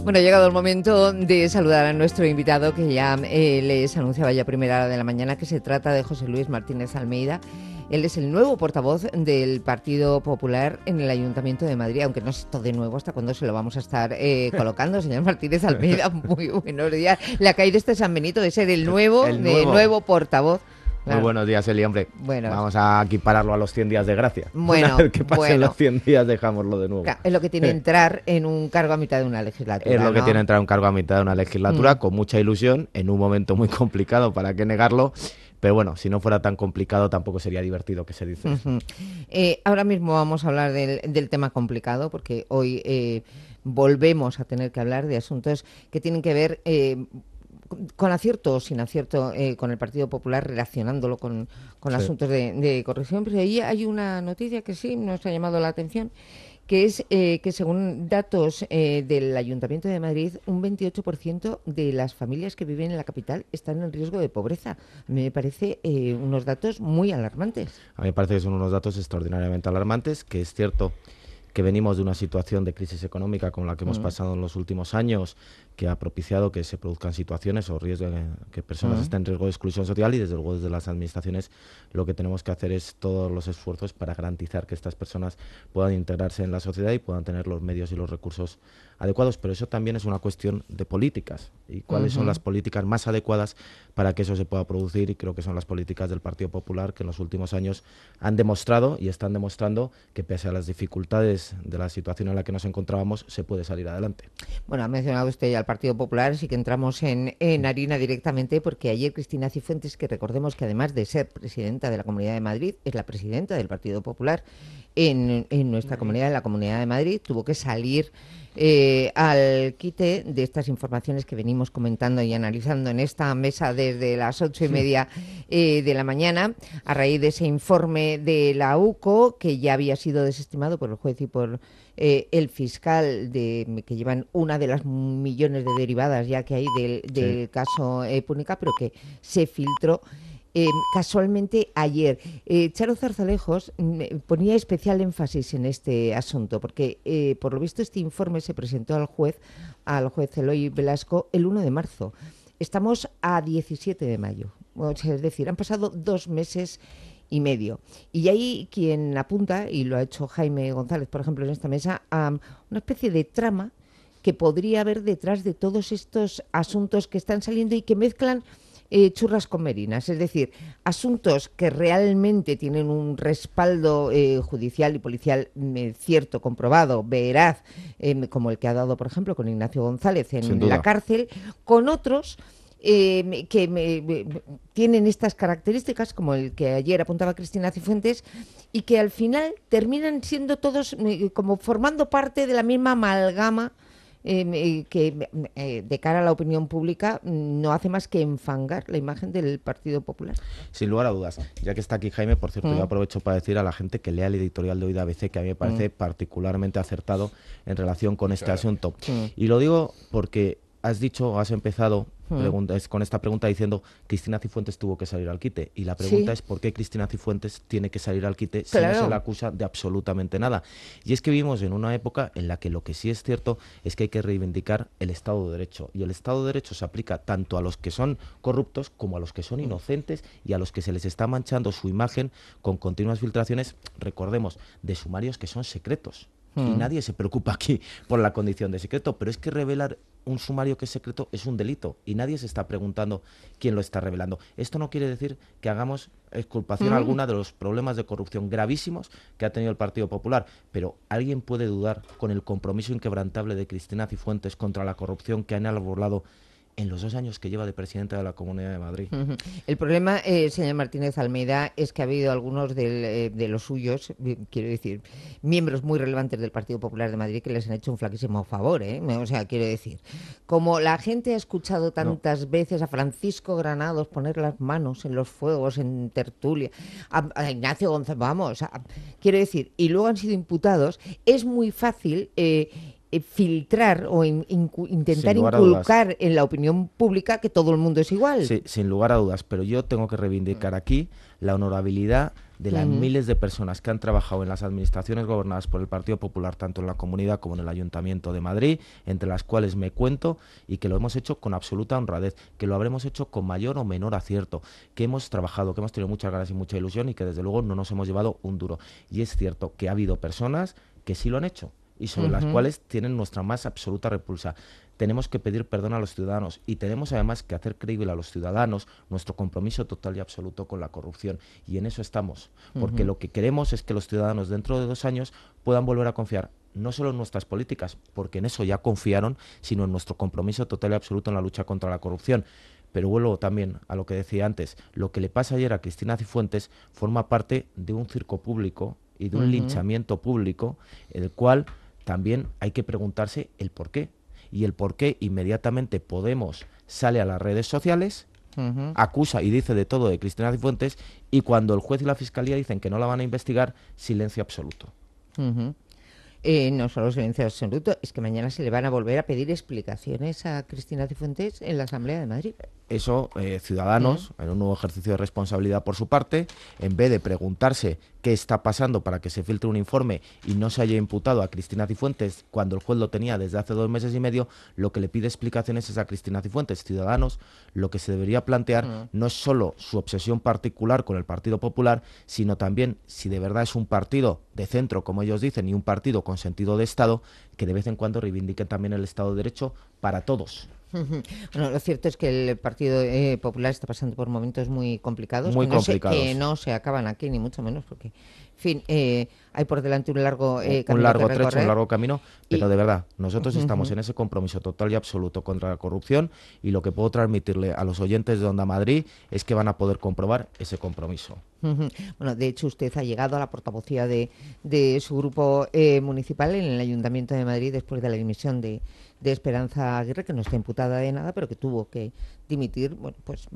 Bueno, ha llegado el momento de saludar a nuestro invitado, que ya les anunciaba ya a primera hora de la mañana, que se trata de José Luis Martínez Almeida. Él es el nuevo portavoz del Partido Popular en el Ayuntamiento de Madrid, aunque no es todo de nuevo, hasta cuándo se lo vamos a estar colocando. Señor Martínez Almeida, muy buenos días. Le ha caído este San Benito de ser el nuevo portavoz. Claro. Muy buenos días, Eli, hombre. Bueno. Vamos a equipararlo a los 100 días de gracia. Bueno, una vez que pasen los 100 días, dejámoslo de nuevo. Es lo que tiene entrar en un cargo a mitad de una legislatura. Es lo que ¿no? tiene entrar en un cargo a mitad de una legislatura, con mucha ilusión, en un momento muy complicado, ¿para qué negarlo? Pero bueno, si no fuera tan complicado, tampoco sería divertido, que se dice. Ahora mismo vamos a hablar del tema complicado, porque hoy volvemos a tener que hablar de asuntos que tienen que ver con acierto o sin acierto con el Partido Popular, relacionándolo con Sí. asuntos de corrupción. Pero ahí hay una noticia que sí nos ha llamado la atención, que es que según datos del Ayuntamiento de Madrid, un 28% de las familias que viven en la capital están en riesgo de pobreza. A mí me parece unos datos muy alarmantes. A mí me parece que son unos datos extraordinariamente alarmantes, que es cierto que venimos de una situación de crisis económica como la que hemos pasado en los últimos años, que ha propiciado que se produzcan situaciones o riesgo de que personas estén en riesgo de exclusión social, y desde luego desde las administraciones lo que tenemos que hacer es todos los esfuerzos para garantizar que estas personas puedan integrarse en la sociedad y puedan tener los medios y los recursos adecuados. Pero eso también es una cuestión de políticas, y cuáles son las políticas más adecuadas para que eso se pueda producir, y creo que son las políticas del Partido Popular, que en los últimos años han demostrado y están demostrando que pese a las dificultades de la situación en la que nos encontrábamos, se puede salir adelante. Bueno, ha mencionado usted ya al Partido Popular, así que entramos en harina directamente, porque ayer Cristina Cifuentes, que recordemos que además de ser presidenta de la Comunidad de Madrid, es la presidenta del Partido Popular en nuestra comunidad, en la Comunidad de Madrid, tuvo que salir al quite de estas informaciones que venimos comentando y analizando en esta mesa desde las 8:30 de la mañana, a raíz de ese informe de la UCO, que ya había sido desestimado por el juez y por el fiscal, que llevan una de las millones de derivadas ya que hay del caso Púnica, pero que se filtró casualmente ayer. Charo Zarzalejos ponía especial énfasis en este asunto, porque por lo visto este informe se presentó al juez Eloy Velasco, el 1 de marzo. Estamos a 17 de mayo, o sea, es decir, han pasado 2 meses y medio. Y hay quien apunta, y lo ha hecho Jaime González, por ejemplo, en esta mesa, a una especie de trama que podría haber detrás de todos estos asuntos que están saliendo y que mezclan churras con merinas, es decir, asuntos que realmente tienen un respaldo judicial y policial cierto, comprobado, veraz, como el que ha dado, por ejemplo, con Ignacio González en la cárcel, con otros que tienen estas características, como el que ayer apuntaba Cristina Cifuentes, y que al final terminan siendo todos como formando parte de la misma amalgama que de cara a la opinión pública no hace más que enfangar la imagen del Partido Popular. Sin lugar a dudas. Ya que está aquí Jaime, por cierto, yo aprovecho para decir a la gente que lea el editorial de hoy de ABC, que a mí me parece particularmente acertado en relación con este asunto. Y lo digo porque has empezado con esta pregunta diciendo Cristina Cifuentes tuvo que salir al quite, y la pregunta es ¿por qué Cristina Cifuentes tiene que salir al quite si no se le acusa de absolutamente nada? Y es que vivimos en una época en la que lo que sí es cierto es que hay que reivindicar el Estado de Derecho, y el Estado de Derecho se aplica tanto a los que son corruptos como a los que son inocentes y a los que se les está manchando su imagen con continuas filtraciones, recordemos, de sumarios que son secretos. Y nadie se preocupa aquí por la condición de secreto, pero es que revelar un sumario que es secreto es un delito, y nadie se está preguntando quién lo está revelando. Esto no quiere decir que hagamos exculpación alguna de los problemas de corrupción gravísimos que ha tenido el Partido Popular, pero ¿alguien puede dudar con el compromiso inquebrantable de Cristina Cifuentes contra la corrupción que han elaborado en los 2 años que lleva de presidenta de la Comunidad de Madrid? El problema, señor Martínez Almeida, es que ha habido algunos de los suyos, quiero decir, miembros muy relevantes del Partido Popular de Madrid, que les han hecho un flaquísimo favor, o sea, quiero decir, como la gente ha escuchado tantas veces a Francisco Granados poner las manos en los fuegos, en tertulia, a Ignacio González, vamos, quiero decir, y luego han sido imputados, es muy fácil filtrar o intentar inculcar en la opinión pública que todo el mundo es igual. Sí, sin lugar a dudas, pero yo tengo que reivindicar aquí la honorabilidad de las miles de personas que han trabajado en las administraciones gobernadas por el Partido Popular, tanto en la Comunidad como en el Ayuntamiento de Madrid, entre las cuales me cuento, y que lo hemos hecho con absoluta honradez, que lo habremos hecho con mayor o menor acierto, que hemos trabajado, que hemos tenido muchas ganas y mucha ilusión y que desde luego no nos hemos llevado un duro. Y es cierto que ha habido personas que sí lo han hecho y sobre las cuales tienen nuestra más absoluta repulsa. Tenemos que pedir perdón a los ciudadanos y tenemos además que hacer creíble a los ciudadanos nuestro compromiso total y absoluto con la corrupción. Y en eso estamos, porque lo que queremos es que los ciudadanos dentro de 2 años puedan volver a confiar no solo en nuestras políticas, porque en eso ya confiaron, sino en nuestro compromiso total y absoluto en la lucha contra la corrupción. Pero vuelvo también a lo que decía antes, lo que le pasa ayer a Cristina Cifuentes forma parte de un circo público y de un linchamiento público, el cual también hay que preguntarse el por qué. Y el por qué inmediatamente Podemos sale a las redes sociales, acusa y dice de todo de Cristina Cifuentes, y cuando el juez y la fiscalía dicen que no la van a investigar, silencio absoluto. No solo silencio absoluto, es que mañana se le van a volver a pedir explicaciones a Cristina Cifuentes en la Asamblea de Madrid. Eso, Ciudadanos, en un nuevo ejercicio de responsabilidad por su parte, en vez de preguntarse qué está pasando para que se filtre un informe y no se haya imputado a Cristina Cifuentes cuando el juez lo tenía desde hace 2 meses y medio, lo que le pide explicaciones es a Cristina Cifuentes. Ciudadanos, lo que se debería plantear no es solo su obsesión particular con el Partido Popular, sino también si de verdad es un partido de centro, como ellos dicen, y un partido con sentido de Estado, que de vez en cuando reivindiquen también el Estado de Derecho para todos. Bueno, lo cierto es que el Partido Popular está pasando por momentos muy complicados, que no se acaban aquí, ni mucho menos, porque, en fin, hay por delante un largo camino un largo trecho, un largo camino, pero de verdad, nosotros estamos en ese compromiso total y absoluto contra la corrupción, y lo que puedo transmitirle a los oyentes de Onda Madrid es que van a poder comprobar ese compromiso. Bueno, de hecho usted ha llegado a la portavocía de su grupo municipal en el Ayuntamiento de Madrid después de la dimisión de Esperanza Aguirre, que no está imputada de nada, pero que tuvo que dimitir, bueno, pues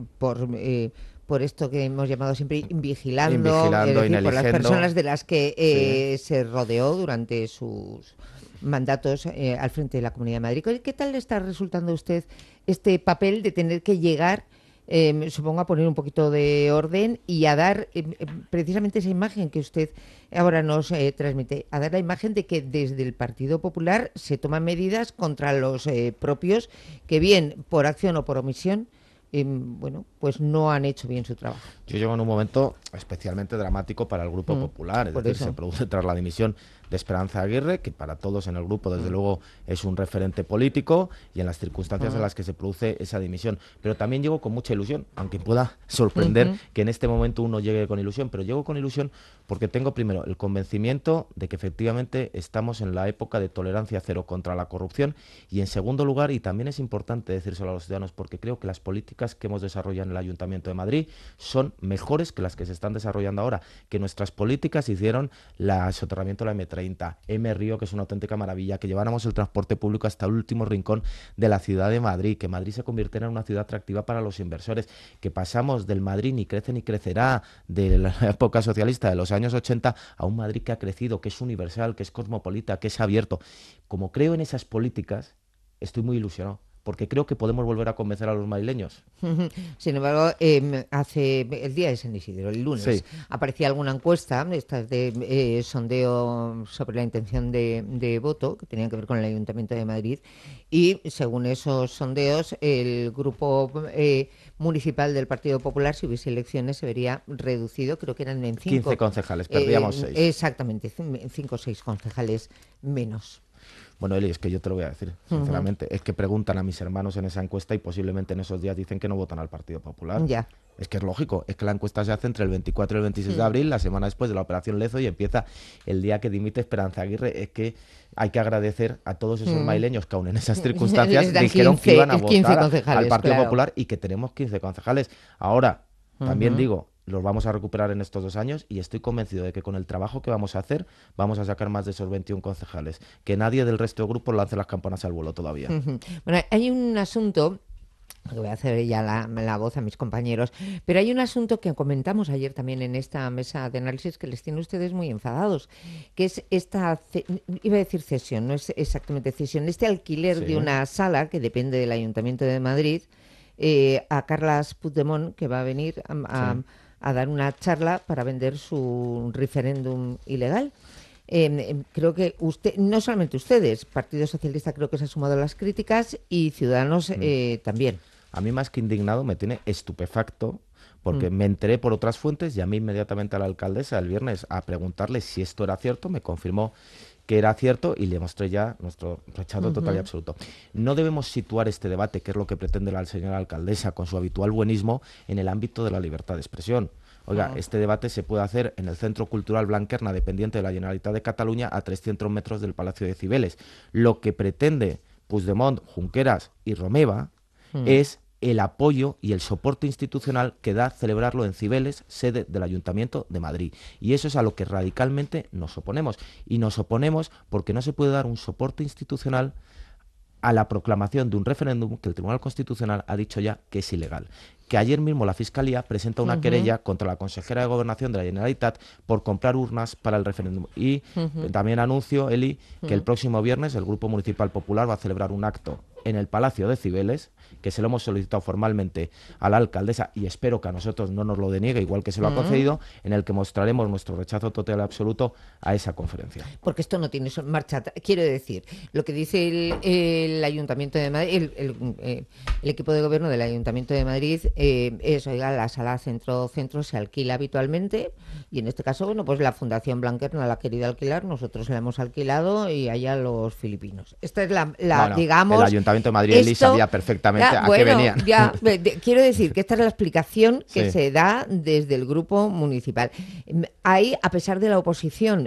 por esto que hemos llamado siempre invigilando, es decir, por las personas de las que se rodeó durante sus mandatos al frente de la Comunidad de Madrid. ¿Qué tal le está resultando a usted este papel de tener que llegar, supongo, a poner un poquito de orden y a dar precisamente esa imagen que usted ahora nos transmite, a dar la imagen de que desde el Partido Popular se toman medidas contra los propios que, bien por acción o por omisión, bueno, pues no han hecho bien su trabajo? Yo llego en un momento especialmente dramático para el Grupo Popular, es decir, se produce tras la dimisión de Esperanza Aguirre, que para todos en el grupo desde luego es un referente político, y en las circunstancias en las que se produce esa dimisión. Pero también llego con mucha ilusión, aunque pueda sorprender que en este momento uno llegue con ilusión, pero llego con ilusión porque tengo primero el convencimiento de que efectivamente estamos en la época de tolerancia cero contra la corrupción, y en segundo lugar, y también es importante decírselo a los ciudadanos, porque creo que las políticas que hemos desarrollado en el Ayuntamiento de Madrid son mejores que las que se están desarrollando ahora, que nuestras políticas hicieron el soterramiento de la M30, M-Río, que es una auténtica maravilla, que lleváramos el transporte público hasta el último rincón de la ciudad de Madrid, que Madrid se convirtiera en una ciudad atractiva para los inversores, que pasamos del Madrid ni crece ni crecerá de la época socialista de los años 80 a un Madrid que ha crecido, que es universal, que es cosmopolita, que es abierto. Como creo en esas políticas, estoy muy ilusionado, porque creo que podemos volver a convencer a los madrileños. Sin embargo, hace el día de San Isidro, el lunes, aparecía alguna encuesta, estas de sondeo sobre la intención de voto, que tenían que ver con el Ayuntamiento de Madrid, y según esos sondeos, el grupo municipal del Partido Popular, si hubiese elecciones, se vería reducido, creo que eran en 15 concejales, perdíamos 6. Exactamente, 5 o 6 concejales menos. Bueno, Eli, es que yo te lo voy a decir, sinceramente, es que preguntan a mis hermanos en esa encuesta y posiblemente en esos días dicen que no votan al Partido Popular. Ya. Es que es lógico, es que la encuesta se hace entre el 24 y el 26 de abril, la semana después de la Operación Lezo, y empieza el día que dimite Esperanza Aguirre. Es que hay que agradecer a todos esos madrileños que aún en esas circunstancias dijeron que iban a votar al Partido Popular, y que tenemos 15 concejales. Ahora, también digo, los vamos a recuperar en estos 2 años, y estoy convencido de que con el trabajo que vamos a hacer vamos a sacar más de esos 21 concejales. Que nadie del resto de grupos lance las campanas al vuelo todavía. Bueno, hay un asunto, que voy a hacer ya la voz a mis compañeros, pero hay un asunto que comentamos ayer también en esta mesa de análisis que les tiene a ustedes muy enfadados, que es esta, iba a decir cesión, no es exactamente cesión, este alquiler de una sala que depende del Ayuntamiento de Madrid a Carles Puigdemont, que va a venir a dar una charla para vender su referéndum ilegal. Creo que usted, no solamente ustedes, Partido Socialista creo que se ha sumado a las críticas y Ciudadanos también. A mí más que indignado me tiene estupefacto porque me enteré por otras fuentes, llamé inmediatamente a la alcaldesa el viernes a preguntarle si esto era cierto, me confirmó que era cierto y le mostré ya nuestro rechazo total y absoluto. No debemos situar este debate, que es lo que pretende la señora alcaldesa con su habitual buenismo, en el ámbito de la libertad de expresión. Oiga, este debate se puede hacer en el Centro Cultural Blanquerna, dependiente de la Generalitat de Cataluña, a 300 metros del Palacio de Cibeles. Lo que pretende Puigdemont, Junqueras y Romeva es el apoyo y el soporte institucional que da celebrarlo en Cibeles, sede del Ayuntamiento de Madrid. Y eso es a lo que radicalmente nos oponemos. Y nos oponemos porque no se puede dar un soporte institucional a la proclamación de un referéndum que el Tribunal Constitucional ha dicho ya que es ilegal. Que ayer mismo la Fiscalía presenta una querella contra la consejera de Gobernación de la Generalitat por comprar urnas para el referéndum. Y también anuncio, Eli, que el próximo viernes el Grupo Municipal Popular va a celebrar un acto en el Palacio de Cibeles, que se lo hemos solicitado formalmente a la alcaldesa y espero que a nosotros no nos lo deniegue, igual que se lo ha concedido, en el que mostraremos nuestro rechazo total y absoluto a esa conferencia. Porque esto no tiene marcha. Quiero decir, lo que dice el Ayuntamiento de Madrid, el equipo de gobierno del Ayuntamiento de Madrid es, oiga, la sala centro se alquila habitualmente y en este caso, bueno, pues la Fundación Blanquerna la ha querido alquilar, nosotros la hemos alquilado y allá los filipinos. Esta es digamos... El Ayuntamiento de Madrid, Eli, sabía perfectamente a qué venían. Quiero decir que esta es la explicación que se da desde el grupo municipal. Hay, a pesar de la oposición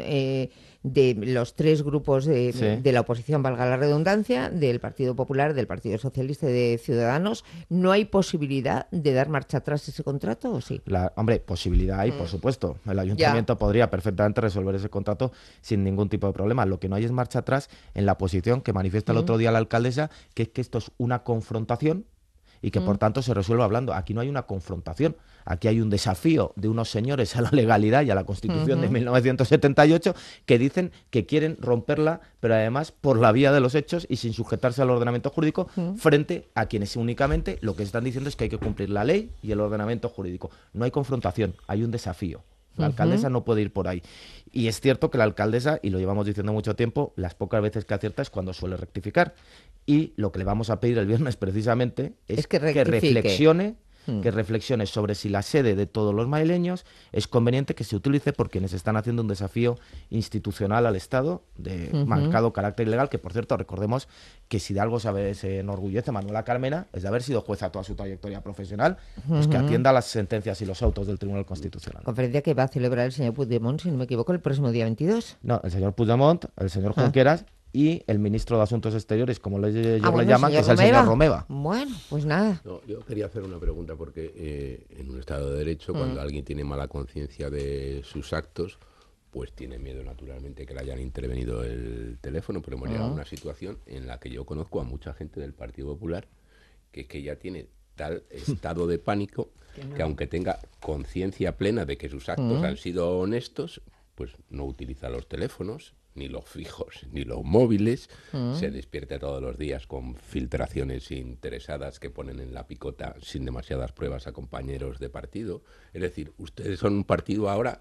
de los tres grupos de la oposición, valga la redundancia, del Partido Popular, del Partido Socialista y de Ciudadanos, ¿no hay posibilidad de dar marcha atrás ese contrato o sí? Hombre, posibilidad hay, por supuesto. El Ayuntamiento podría perfectamente resolver ese contrato sin ningún tipo de problema. Lo que no hay es marcha atrás en la posición que manifiesta el otro día la alcaldesa, que es que esto es una confrontación y que por tanto se resuelve hablando. Aquí no hay una confrontación, aquí hay un desafío de unos señores a la legalidad y a la Constitución de 1978 que dicen que quieren romperla, pero además por la vía de los hechos y sin sujetarse al ordenamiento jurídico, frente a quienes únicamente lo que están diciendo es que hay que cumplir la ley y el ordenamiento jurídico. No hay confrontación, hay un desafío. La alcaldesa no puede ir por ahí. Y es cierto que la alcaldesa, y lo llevamos diciendo mucho tiempo, las pocas veces que acierta es cuando suele rectificar. Y lo que le vamos a pedir el viernes precisamente es que reflexione sobre si la sede de todos los madrileños es conveniente que se utilice por quienes están haciendo un desafío institucional al Estado de marcado carácter ilegal, que por cierto recordemos que si de algo se enorgullece Manuela Carmena es de haber sido jueza toda su trayectoria profesional, pues que atienda las sentencias y los autos del Tribunal Constitucional. Conferencia que va a celebrar el señor Puigdemont, si no me equivoco, el próximo día 22. No, el señor Puigdemont, el señor Junqueras y el ministro de Asuntos Exteriores, como le llaman, que es el señor Romeva. Bueno, pues nada. No, yo quería hacer una pregunta porque en un Estado de Derecho, cuando alguien tiene mala conciencia de sus actos, pues tiene miedo naturalmente que le hayan intervenido el teléfono, pero hemos llegado a una situación en la que yo conozco a mucha gente del Partido Popular que ya tiene tal estado de pánico que aunque tenga conciencia plena de que sus actos han sido honestos, pues no utiliza los teléfonos, ni los fijos, ni los móviles, se despierta todos los días con filtraciones interesadas que ponen en la picota sin demasiadas pruebas a compañeros de partido. Es decir, ustedes son un partido ahora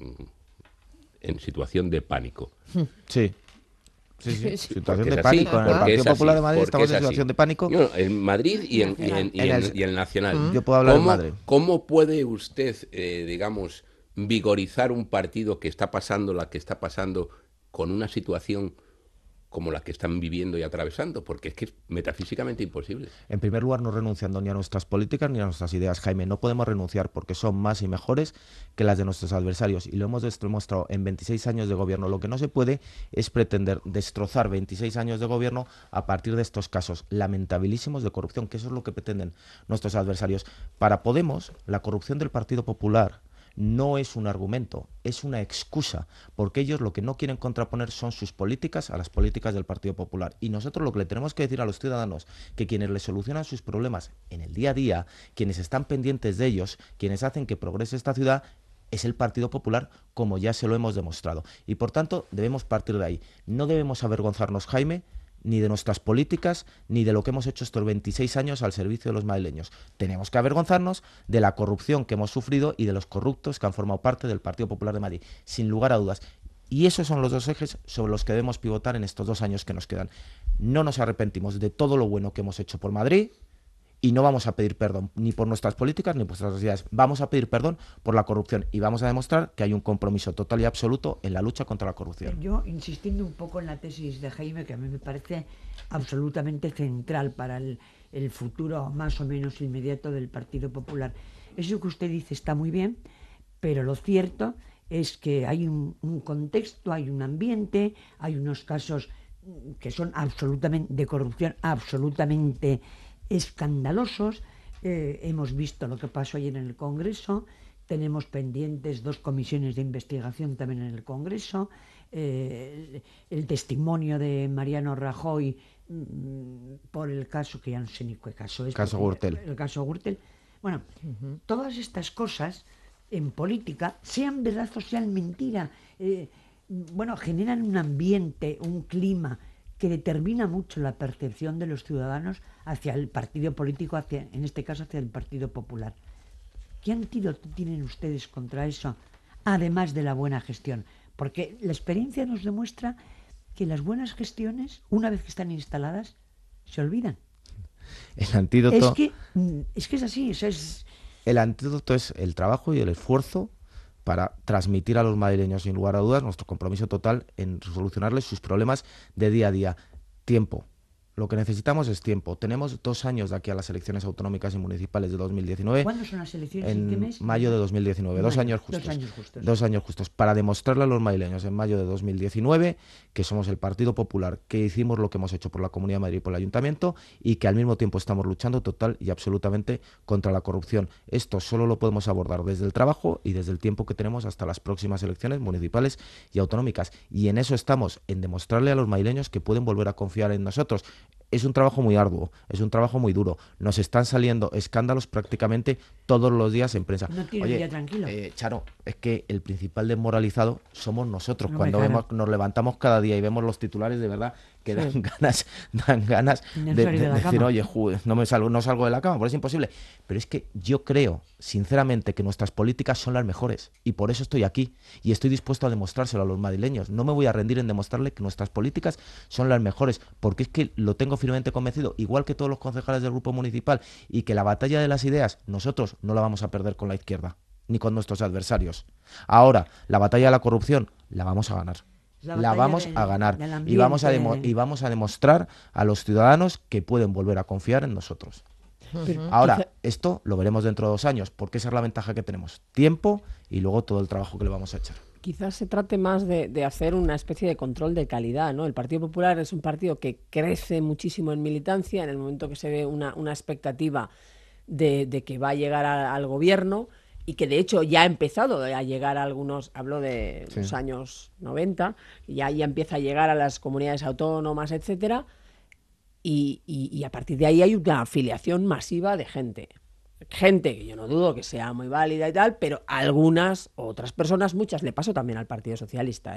en situación de pánico. Sí. Situación de pánico. En el Partido Popular de Madrid estamos en situación de pánico. No, en Madrid y en el Nacional. Yo puedo hablar en Madrid. ¿Cómo puede usted, digamos, vigorizar un partido que está pasando la que está pasando con una situación como la que están viviendo y atravesando? Porque es que es metafísicamente imposible. En primer lugar, no renunciando ni a nuestras políticas ni a nuestras ideas, Jaime. No podemos renunciar porque son más y mejores que las de nuestros adversarios. Y lo hemos demostrado en 26 años de gobierno. Lo que no se puede es pretender destrozar 26 años de gobierno a partir de estos casos lamentabilísimos de corrupción, que eso es lo que pretenden nuestros adversarios. Para Podemos, la corrupción del Partido Popular no es un argumento, es una excusa, porque ellos lo que no quieren contraponer son sus políticas a las políticas del Partido Popular. Y nosotros lo que le tenemos que decir a los ciudadanos, que quienes les solucionan sus problemas en el día a día, quienes están pendientes de ellos, quienes hacen que progrese esta ciudad, es el Partido Popular, como ya se lo hemos demostrado. Y por tanto, debemos partir de ahí. No debemos avergonzarnos, Jaime, ni de nuestras políticas, ni de lo que hemos hecho estos 26 años al servicio de los madrileños. Tenemos que avergonzarnos de la corrupción que hemos sufrido y de los corruptos que han formado parte del Partido Popular de Madrid, sin lugar a dudas. Y esos son los dos ejes sobre los que debemos pivotar en estos 2 años que nos quedan. No nos arrepentimos de todo lo bueno que hemos hecho por Madrid y no vamos a pedir perdón ni por nuestras políticas ni por nuestras ideas. Vamos a pedir perdón por la corrupción y vamos a demostrar que hay un compromiso total y absoluto en la lucha contra la corrupción. Yo, insistiendo un poco en la tesis de Jaime, que a mí me parece absolutamente central para el futuro más o menos inmediato del Partido Popular. Eso que usted dice está muy bien, pero lo cierto es que hay un contexto, hay un ambiente, hay unos casos que son absolutamente de corrupción, absolutamente escandalosos. Hemos visto lo que pasó ayer en el Congreso, tenemos pendientes 2 comisiones de investigación también en el Congreso, el testimonio de Mariano Rajoy por el caso, que ya no sé ni qué caso es. Caso Gürtel. El caso Gürtel. Bueno, todas estas cosas en política, sean verdad o sean mentira, generan un ambiente, un clima que determina mucho la percepción de los ciudadanos hacia el partido político, en este caso hacia el Partido Popular. ¿Qué antídoto tienen ustedes contra eso, además de la buena gestión? Porque la experiencia nos demuestra que las buenas gestiones, una vez que están instaladas, se olvidan. El antídoto... Es que es así, eso es... El antídoto es el trabajo y el esfuerzo para transmitir a los madrileños, sin lugar a dudas, nuestro compromiso total en solucionarles sus problemas de día a día. Tiempo. Lo que necesitamos es tiempo. Tenemos 2 años de aquí a las elecciones autonómicas y municipales de 2019. ¿Cuándo son las elecciones? En qué mes? mayo de 2019. Mayo, 2 años justos. 2 años justos. 2 años justos. Para demostrarle a los madrileños en mayo de 2019 que somos el Partido Popular, que hicimos lo que hemos hecho por la Comunidad de Madrid y por el Ayuntamiento y que al mismo tiempo estamos luchando total y absolutamente contra la corrupción. Esto solo lo podemos abordar desde el trabajo y desde el tiempo que tenemos hasta las próximas elecciones municipales y autonómicas. Y en eso estamos, en demostrarle a los madrileños que pueden volver a confiar en nosotros. Es un trabajo muy arduo, es un trabajo muy duro. Nos están saliendo escándalos prácticamente todos los días en prensa. No tiene un día tranquilo. Charo, es que el principal desmoralizado somos nosotros. No, cuando nos levantamos cada día y vemos los titulares, de verdad que dan ganas de decir, oye, no salgo de la cama, porque es imposible. Pero es que yo creo, sinceramente, que nuestras políticas son las mejores y por eso estoy aquí y estoy dispuesto a demostrárselo a los madrileños. No me voy a rendir en demostrarle que nuestras políticas son las mejores, porque es que lo tengo firmemente convencido, igual que todos los concejales del grupo municipal, y que la batalla de las ideas nosotros no la vamos a perder con la izquierda ni con nuestros adversarios. Ahora, la batalla de la corrupción la vamos a ganar. La vamos a ganar y vamos a demostrar a los ciudadanos que pueden volver a confiar en nosotros. Ahora, esto lo veremos dentro de 2 años, porque esa es la ventaja que tenemos. Tiempo y luego todo el trabajo que le vamos a echar. Quizás se trate más de hacer una especie de control de calidad, ¿no? El Partido Popular es un partido que crece muchísimo en militancia, en el momento que se ve una expectativa de que va a llegar al gobierno, y que de hecho ya ha empezado a llegar a algunos, hablo de los años 90, ya empieza a llegar a las comunidades autónomas, etcétera, y a partir de ahí hay una afiliación masiva de gente que yo no dudo que sea muy válida y tal, pero algunas otras personas, muchas, le pasó también al Partido Socialista,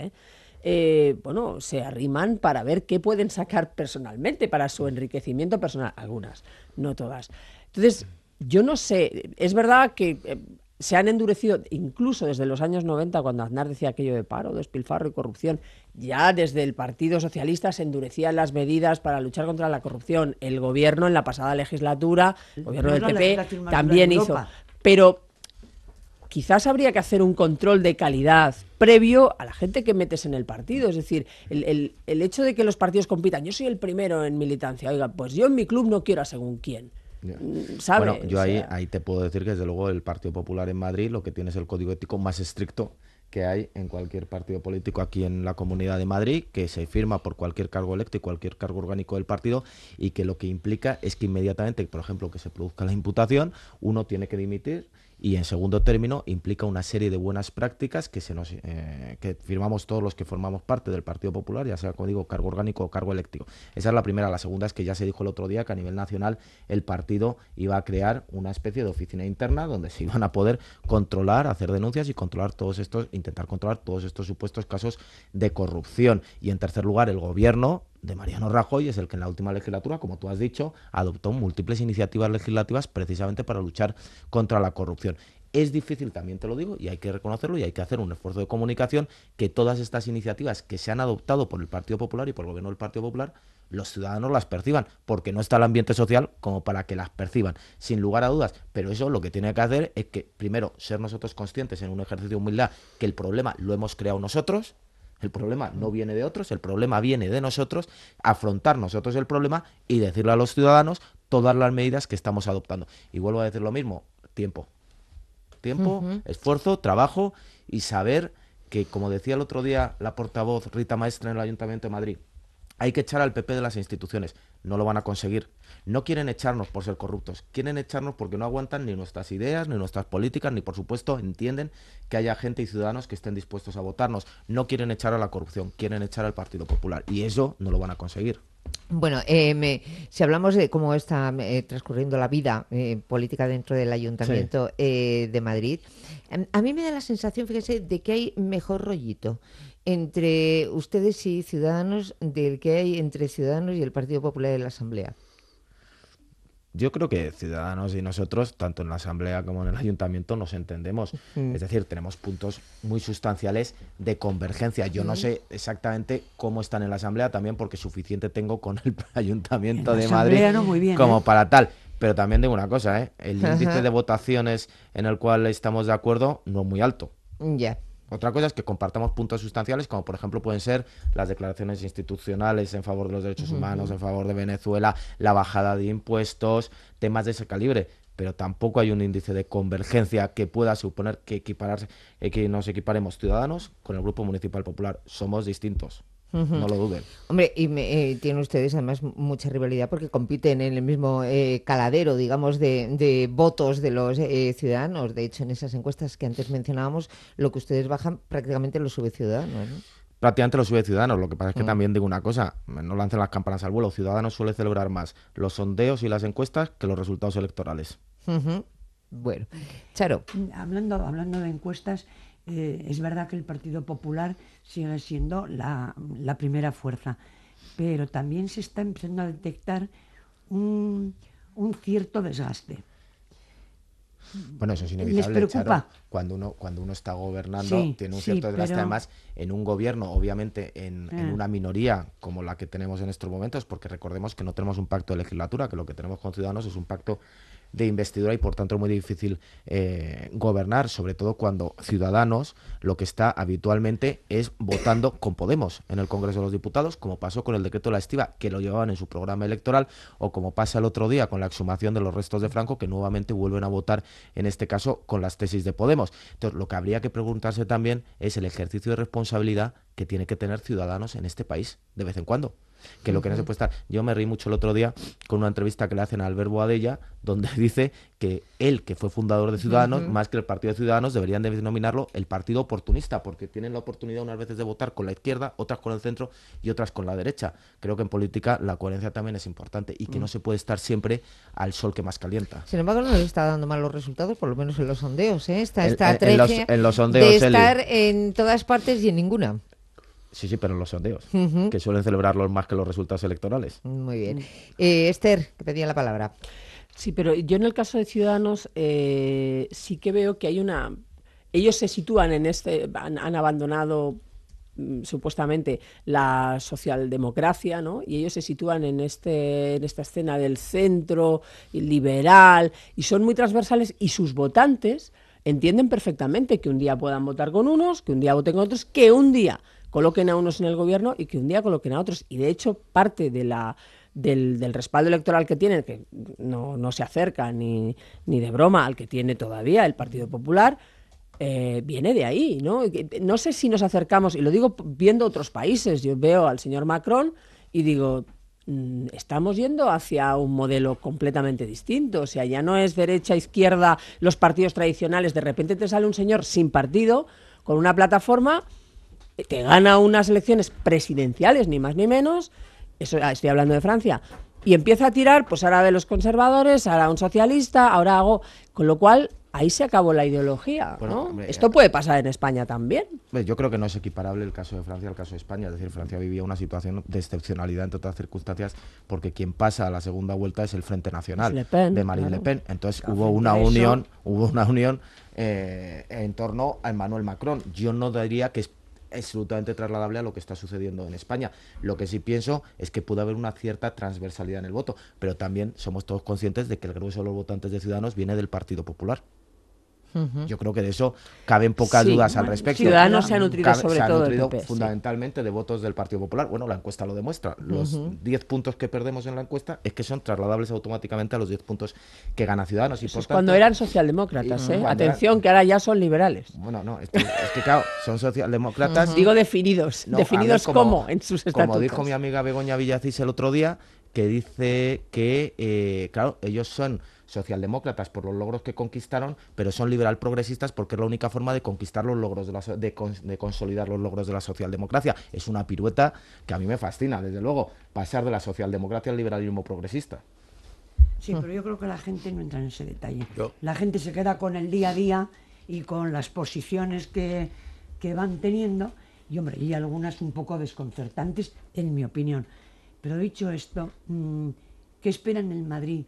se arriman para ver qué pueden sacar personalmente para su enriquecimiento personal, algunas, no todas. Entonces, yo no sé, es verdad que se han endurecido, incluso desde los años 90, cuando Aznar decía aquello de paro, despilfarro y corrupción, ya desde el Partido Socialista se endurecían las medidas para luchar contra la corrupción. El gobierno en la pasada legislatura, el gobierno del PP, también hizo. Pero quizás habría que hacer un control de calidad previo a la gente que metes en el partido. Es decir, el hecho de que los partidos compitan, yo soy el primero en militancia, oiga, pues yo en mi club no quiero a según quién. ¿Sabe? Bueno, yo ahí te puedo decir que desde luego el Partido Popular en Madrid lo que tiene es el código ético más estricto que hay en cualquier partido político aquí en la Comunidad de Madrid, que se firma por cualquier cargo electo y cualquier cargo orgánico del partido, y que lo que implica es que inmediatamente, por ejemplo, que se produzca la imputación, uno tiene que dimitir, y en segundo término implica una serie de buenas prácticas que que firmamos todos los que formamos parte del Partido Popular, ya sea, como digo, cargo orgánico o cargo eléctrico. Esa es la primera. La segunda es que ya se dijo el otro día que a nivel nacional el partido iba a crear una especie de oficina interna donde se iban a poder controlar, hacer denuncias y intentar controlar todos estos supuestos casos de corrupción. Y en tercer lugar, el gobierno de Mariano Rajoy es el que en la última legislatura, como tú has dicho, adoptó múltiples iniciativas legislativas precisamente para luchar contra la corrupción. Es difícil, también te lo digo, y hay que reconocerlo, y hay que hacer un esfuerzo de comunicación, que todas estas iniciativas que se han adoptado por el Partido Popular y por el gobierno del Partido Popular, los ciudadanos las perciban, porque no está el ambiente social como para que las perciban, sin lugar a dudas. Pero eso lo que tiene que hacer es que, primero, ser nosotros conscientes en un ejercicio de humildad que el problema lo hemos creado nosotros, el problema no viene de otros, el problema viene de nosotros, afrontar nosotros el problema y decirle a los ciudadanos todas las medidas que estamos adoptando. Y vuelvo a decir lo mismo, tiempo, esfuerzo, trabajo y saber que, como decía el otro día la portavoz Rita Maestre en el Ayuntamiento de Madrid, hay que echar al PP de las instituciones. No lo van a conseguir. No quieren echarnos por ser corruptos. Quieren echarnos porque no aguantan ni nuestras ideas, ni nuestras políticas, ni por supuesto entienden que haya gente y ciudadanos que estén dispuestos a votarnos. No quieren echar a la corrupción, quieren echar al Partido Popular. Y eso no lo van a conseguir. Bueno, si hablamos de cómo está transcurriendo la vida política dentro del Ayuntamiento de Madrid, a mí me da la sensación, fíjese, de que hay mejor rollito entre ustedes y Ciudadanos del que hay entre Ciudadanos y el Partido Popular en la Asamblea. Yo creo que Ciudadanos y nosotros, tanto en la Asamblea como en el Ayuntamiento, nos entendemos. Es decir, tenemos puntos muy sustanciales de convergencia. Yo no sé exactamente cómo están en la Asamblea, también porque suficiente tengo con el Ayuntamiento de Madrid no, muy bien, como para tal. Pero también digo una cosa, el índice de votaciones en el cual estamos de acuerdo no es muy alto. Ya. Otra cosa es que compartamos puntos sustanciales, como por ejemplo pueden ser las declaraciones institucionales en favor de los derechos humanos, en favor de Venezuela, la bajada de impuestos, temas de ese calibre. Pero tampoco hay un índice de convergencia que pueda suponer que nos equiparemos Ciudadanos con el Grupo Municipal Popular. Somos distintos. No lo duden. Hombre, y tienen ustedes además mucha rivalidad porque compiten en el mismo caladero, digamos, de votos de los ciudadanos. De hecho, en esas encuestas que antes mencionábamos, lo que ustedes bajan prácticamente lo sube Ciudadanos, ¿no? Prácticamente lo sube Ciudadanos. Lo que pasa es que también digo una cosa, no lancen las campanas al vuelo. Ciudadanos suele celebrar más los sondeos y las encuestas que los resultados electorales. Bueno, Charo. Hablando de encuestas, es verdad que el Partido Popular sigue siendo la primera fuerza, pero también se está empezando a detectar un cierto desgaste. Bueno, eso es inevitable. ¿Les preocupa? Charo, cuando uno está gobernando, tiene un cierto desgaste. pero... Además, en un gobierno, obviamente, en una minoría como la que tenemos en estos momentos, porque recordemos que no tenemos un pacto de legislatura, que lo que tenemos con Ciudadanos es un pacto de investidura y por tanto es muy difícil gobernar, sobre todo cuando Ciudadanos lo que está habitualmente es votando con Podemos en el Congreso de los Diputados, como pasó con el decreto de la estiba, que lo llevaban en su programa electoral, o como pasa el otro día con la exhumación de los restos de Franco, que nuevamente vuelven a votar, en este caso con las tesis de Podemos. Entonces, lo que habría que preguntarse también es el ejercicio de responsabilidad que tiene que tener Ciudadanos en este país de vez en cuando. Que lo que no se puede estar. Yo me reí mucho el otro día con una entrevista que le hacen a Albert Boadella, donde dice que él, que fue fundador de Ciudadanos, más que el Partido de Ciudadanos, deberían de denominarlo el partido oportunista, porque tienen la oportunidad unas veces de votar con la izquierda, otras con el centro y otras con la derecha. Creo que en política la coherencia también es importante y que no se puede estar siempre al sol que más calienta. Sin embargo, no le está dando mal los resultados, por lo menos en los sondeos, Esta estrategia en los sondeos, de estar en todas partes y en ninguna. Sí, pero en los sondeos, que suelen celebrarlos más que los resultados electorales. Muy bien. Esther, que pedía la palabra. Sí, pero yo en el caso de Ciudadanos sí que veo que hay una... Ellos se sitúan en han abandonado supuestamente la socialdemocracia, ¿no? Y ellos se sitúan en esta escena del centro liberal y son muy transversales y sus votantes entienden perfectamente que un día puedan votar con unos, que un día voten con otros, que un día coloquen a unos en el gobierno y que un día coloquen a otros. Y de hecho, parte de del respaldo electoral que tienen, que no se acerca ni de broma al que tiene todavía el Partido Popular, viene de ahí, ¿no? No sé si nos acercamos, y lo digo viendo otros países, yo veo al señor Macron y digo, estamos yendo hacia un modelo completamente distinto. O sea, ya no es derecha, izquierda, los partidos tradicionales. De repente te sale un señor sin partido, con una plataforma, te gana unas elecciones presidenciales, ni más ni menos, eso estoy hablando de Francia, y empieza a tirar, pues ahora de los conservadores, ahora un socialista, ahora hago... Con lo cual, ahí se acabó la ideología, Bueno, ¿no? hombre, Esto puede pasar en España también. Yo creo que no es equiparable el caso de Francia al caso de España. Es decir, Francia vivía una situación de excepcionalidad entre otras circunstancias porque quien pasa a la segunda vuelta es el Frente Nacional Le Pen, de Marine claro. Le Pen. Entonces Claro, hubo frente una unión en torno a Emmanuel Macron. Yo no diría que es absolutamente trasladable a lo que está sucediendo en España. Lo que sí pienso es que puede haber una cierta transversalidad en el voto, pero también somos todos conscientes de que el grueso de los votantes de Ciudadanos viene del Partido Popular. Yo creo que de eso caben pocas Sí, dudas al bueno, respecto. Ciudadanos se ha nutrido sobre se ha todo del nutrido PP, sí. fundamentalmente de votos del Partido Popular. Bueno, la encuesta lo demuestra. Los 10 puntos que perdemos en la encuesta es que son trasladables automáticamente a los 10 puntos que gana Ciudadanos. Y Eso por es cuando tanto, eran socialdemócratas, y cuando Atención, eran- que ahora ya son liberales. Bueno, no, es que claro, son socialdemócratas. Digo definidos. No, ¿Definidos a ver, cómo? En sus estatutos. Como dijo mi amiga Begoña Villacís el otro día, que dice que, claro, ellos son socialdemócratas por los logros que conquistaron, pero son liberal progresistas porque es la única forma de conquistar los logros de consolidar los logros de la socialdemocracia. Es una pirueta que a mí me fascina, desde luego, pasar de la socialdemocracia al liberalismo progresista. Sí, pero yo creo que la gente no entra en ese detalle. Yo- La gente se queda con el día a día y con las posiciones que van teniendo, y hombre, y algunas un poco desconcertantes, en mi opinión. Pero dicho esto, ¿qué esperan en Madrid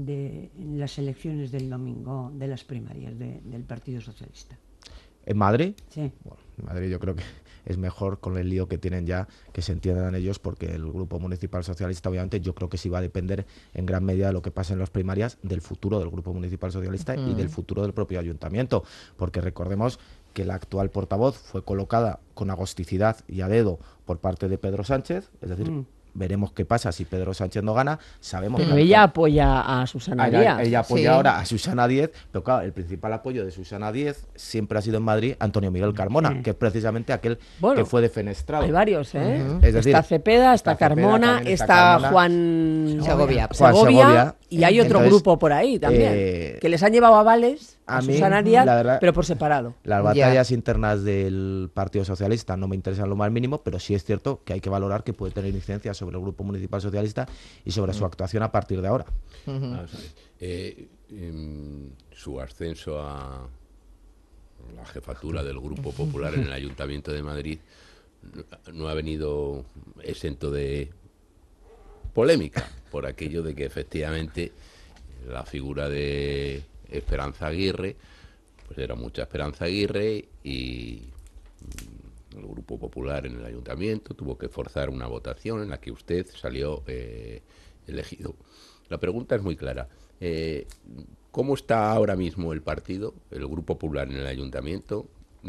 en las elecciones del domingo, de las primarias del Partido Socialista? ¿En Madrid? Sí. Bueno, en Madrid yo creo que es mejor con el lío que tienen ya que se entiendan ellos, porque el Grupo Municipal Socialista, obviamente, yo creo que sí va a depender en gran medida de lo que pase en las primarias del futuro del Grupo Municipal Socialista y del futuro del propio ayuntamiento, porque recordemos que la actual portavoz fue colocada con agosticidad y a dedo por parte de Pedro Sánchez, es decir, veremos qué pasa si Pedro Sánchez no gana, sabemos Pero que ella apoya a Susana Díaz. ella apoya Sí. ahora a Susana Díez, pero claro, el principal apoyo de Susana Díez siempre ha sido en Madrid Antonio Miguel Carmona, Sí. que es precisamente aquel Bueno, que fue defenestrado. Hay varios, ¿eh? Es decir, está Cepeda, está está Cepeda, Carmona, también está está Carmona, Juan Segovia. Juan Segovia. y hay otro Entonces, grupo por ahí también, que les han llevado avales a a mí, Susana Díaz, la verdad, pero por separado. Las Ya. batallas internas del Partido Socialista no me interesan lo más mínimo, pero sí es cierto que hay que valorar que puede tener incidencia sobre el Grupo Municipal Socialista y sobre su actuación a partir de ahora. Vamos a ver. Su ascenso a la jefatura del Grupo Popular en el Ayuntamiento de Madrid no ha venido exento de polémica, por aquello de que efectivamente la figura de Esperanza Aguirre, pues era mucha Esperanza Aguirre, y el Grupo Popular en el Ayuntamiento tuvo que forzar una votación en la que usted salió elegido. La pregunta es muy clara. ¿Cómo está ahora mismo el partido, el Grupo Popular en el Ayuntamiento?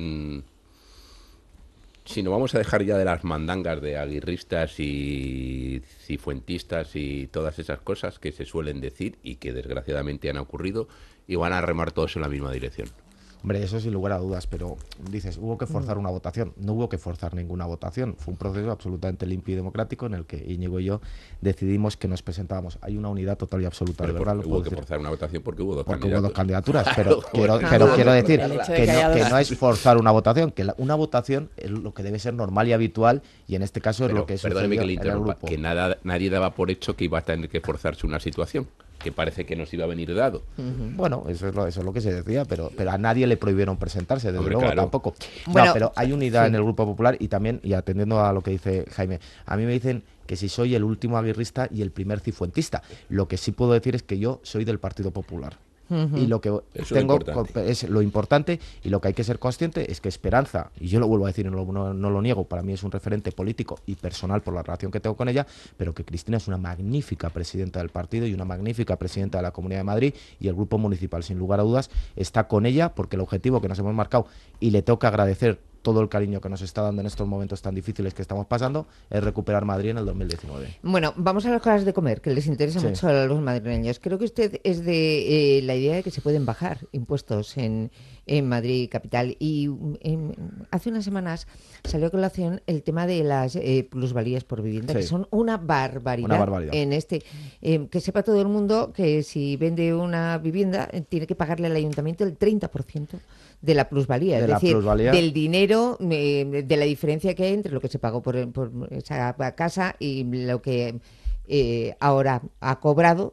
Si nos vamos a dejar ya de las mandangas de aguirristas y cifuentistas y todas esas cosas que se suelen decir y que desgraciadamente han ocurrido, y van a remar todos en la misma dirección. Hombre, eso sin lugar a dudas, pero dices, hubo que forzar una votación. No hubo que forzar ninguna votación. Fue un proceso absolutamente limpio y democrático en el que Íñigo y yo decidimos que nos presentábamos. Hay una unidad total y absoluta, de verdad. Lo Hubo puedo que decir. forzar una votación porque hubo dos Porque candidatos. hubo dos candidaturas, Claro, pero quiero decir El hecho de que que haya no, dos- que no es forzar una votación, que una votación es lo que debe ser normal y habitual, y en este caso es Pero, lo que perdóneme sucedió que le en el interrumpa, grupo. que nadie daba por hecho que iba a tener que forzarse una situación, que parece que nos iba a venir dado. Bueno, eso es lo que se decía, pero a nadie le prohibieron presentarse, desde Hombre, luego claro. tampoco. Bueno, no, pero hay unidad sí. en el Grupo Popular y también, y atendiendo a lo que dice Jaime, a mí me dicen que si soy el último aguirrista y el primer cifuentista. Lo que sí puedo decir es que yo soy del Partido Popular. Y lo que Eso tengo es importante. es lo importante, y lo que hay que ser consciente es que Esperanza, y yo lo vuelvo a decir y no lo niego, para mí es un referente político y personal por la relación que tengo con ella, pero que Cristina es una magnífica presidenta del partido y una magnífica presidenta de la Comunidad de Madrid, y el Grupo Municipal, sin lugar a dudas, está con ella porque el objetivo que nos hemos marcado, y le toca agradecer todo el cariño que nos está dando en estos momentos tan difíciles que estamos pasando, es recuperar Madrid en el 2019. Bueno, vamos a las cosas de comer, que les interesa Sí. mucho a los madrileños. Creo que usted es de la idea de que se pueden bajar impuestos en Madrid capital. Y hace unas semanas salió a colación el tema de las plusvalías por vivienda, Sí. que son una barbaridad. Una barbaridad. En que sepa todo el mundo que si vende una vivienda tiene que pagarle al ayuntamiento el 30% de la plusvalía, De es la decir, plusvalía. del dinero, de la diferencia que hay entre lo que se pagó por esa casa y lo que ahora ha cobrado.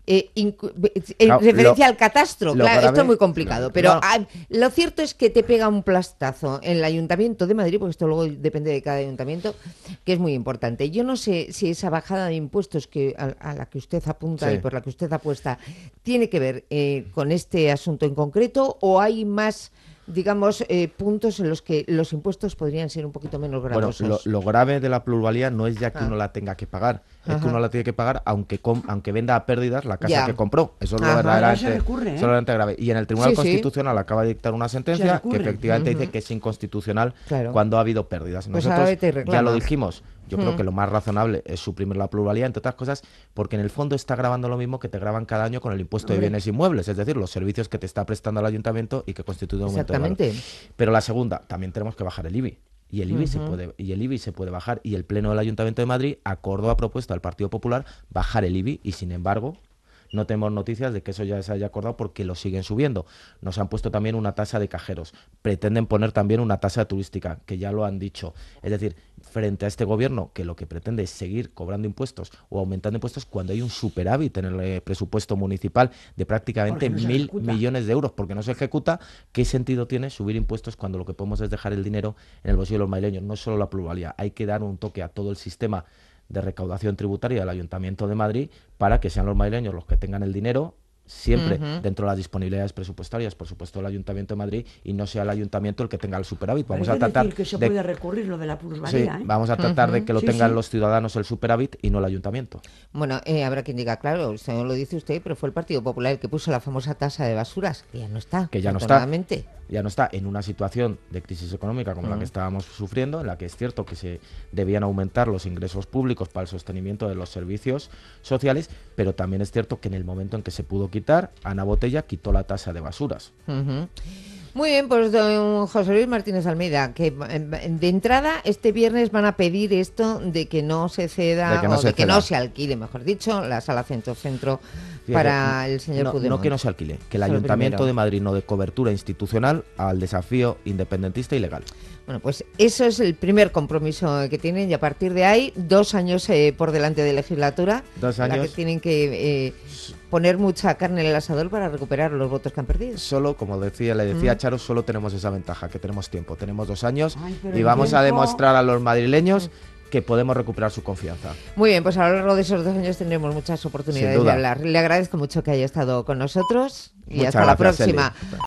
en referencia al catastro. Claro, grave, esto es muy complicado, pero no. Lo cierto es que te pega un plastazo en el Ayuntamiento de Madrid, porque esto luego depende de cada ayuntamiento, que es muy importante. Yo no sé si esa bajada de impuestos a la que usted apunta y por la que usted apuesta tiene que ver con este asunto en concreto, o hay más, digamos, puntos en los que los impuestos podrían ser un poquito menos gravosos. Bueno, lo grave de la plusvalía no es ya que uno la tenga que pagar, es que uno la tiene que pagar aunque venda a pérdidas la casa que compró. Eso es lo verdaderamente grave. Y en el Tribunal Constitucional acaba de dictar una sentencia que efectivamente dice que es inconstitucional cuando ha habido pérdidas. Pues nosotros ya lo dijimos. Yo creo que lo más razonable es suprimir la plusvalía, entre otras cosas, porque en el fondo está grabando lo mismo que te graban cada año con el impuesto de bienes inmuebles, es decir, los servicios que te está prestando el ayuntamiento y que constituyen un aumento de valor. Pero la segunda, también tenemos que bajar el IBI. Y el IBI se puede bajar, y el Pleno del Ayuntamiento de Madrid acordó a propuesta del Partido Popular bajar el IBI, y sin embargo no tenemos noticias de que eso ya se haya acordado porque lo siguen subiendo. Nos han puesto también una tasa de cajeros, pretenden poner también una tasa turística, que ya lo han dicho. Es decir, frente a este gobierno que lo que pretende es seguir cobrando impuestos o aumentando impuestos cuando hay un superávit en el presupuesto municipal de prácticamente 1.000 millones de euros, porque no se ejecuta, ¿qué sentido tiene subir impuestos cuando lo que podemos es dejar el dinero en el bolsillo de los madrileños? No es solo la plusvalía, hay que dar un toque a todo el sistema de recaudación tributaria del Ayuntamiento de Madrid para que sean los madrileños los que tengan el dinero siempre dentro de las disponibilidades presupuestarias, por supuesto, del Ayuntamiento de Madrid, y no sea el Ayuntamiento el que tenga el superávit. Vamos a tratar decir que se puede recurrir lo de la plusvalía. Vamos a tratar de que lo tengan los ciudadanos el superávit y no el Ayuntamiento. Bueno, habrá quien diga, claro, usted no lo dice usted, pero fue el Partido Popular el que puso la famosa tasa de basuras, que ya no está. Que ya no está. Ya no está en una situación de crisis económica como la que estábamos sufriendo, en la que es cierto que se debían aumentar los ingresos públicos para el sostenimiento de los servicios sociales, pero también es cierto que en el momento en que se pudo quitar, Ana Botella quitó la tasa de basuras. Muy bien, pues don José Luis Martínez Almeida, que de entrada este viernes van a pedir esto de que no se ceda, que no se alquile, mejor dicho, la sala centro para el señor Puigdemont. No que no se alquile, que el Ayuntamiento de Madrid no dé cobertura institucional al desafío independentista y legal. Bueno, pues eso es el primer compromiso que tienen, y a partir de ahí 2 años por delante de legislatura, 2 años, en la que tienen que poner mucha carne en el asador para recuperar los votos que han perdido. Solo, como le decía a Charo, solo tenemos esa ventaja, que tenemos tiempo, tenemos 2 años y vamos a demostrar a los madrileños que podemos recuperar su confianza. Muy bien, pues a lo largo de esos 2 años tendremos muchas oportunidades de hablar. Le agradezco mucho que haya estado con nosotros y hasta la próxima. Eli.